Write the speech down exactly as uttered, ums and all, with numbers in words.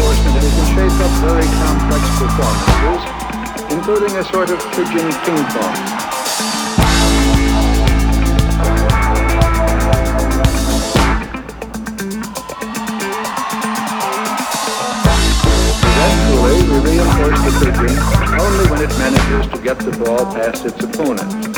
reinforcement, and it can shape up very complex performances, including a sort of pigeon ping pong. Eventually, we reinforce the pigeon only when it manages to get the ball past its opponent.